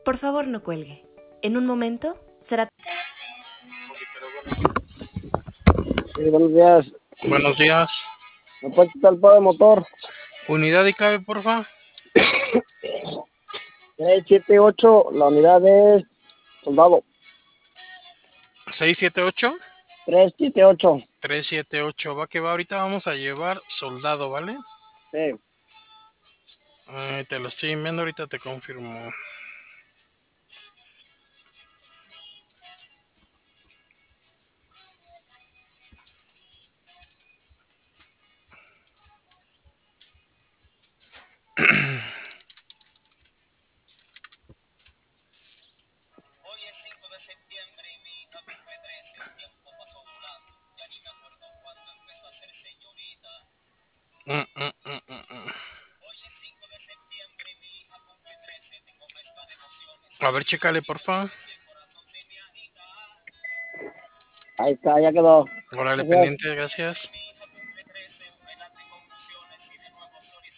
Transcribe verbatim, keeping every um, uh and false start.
Por favor, no cuelgue. En un momento será... Sí, buenos días. Buenos días. ¿Me puedes quitar el pago de motor? Unidad y cabe, porfa. tres siete ocho, la unidad es soldado. seis siete ocho. tres siete ocho. tres siete ocho. Va que va. Ahorita vamos a llevar soldado, ¿vale? Sí. Eh, te lo estoy enviando, ahorita te confirmo. Mm, mm, mm, mm, mm. A ver, chécale, porfa. Ahí está, ya quedó. Órale, Gracias. pendiente, gracias.